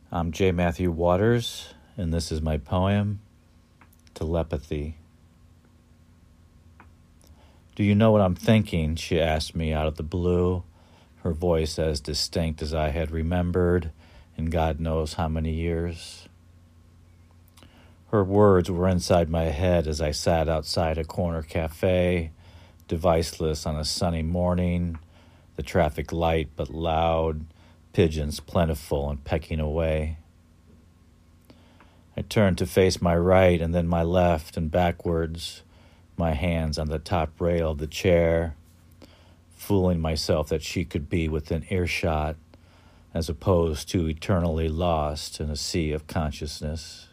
I'm J. Matthew Waters, and this is my poem, Telepathy. Do you know what I'm thinking? She asked me out of the blue, her voice as distinct as I had remembered in God knows how many years. Her words were inside my head as I sat outside a corner cafe, deviceless on a sunny morning, the traffic light but loud, pigeons plentiful and pecking away. I turned to face my right and then my left and backwards, my hands on the top rail of the chair, fooling myself that she could be within earshot as opposed to eternally lost in a sea of consciousness.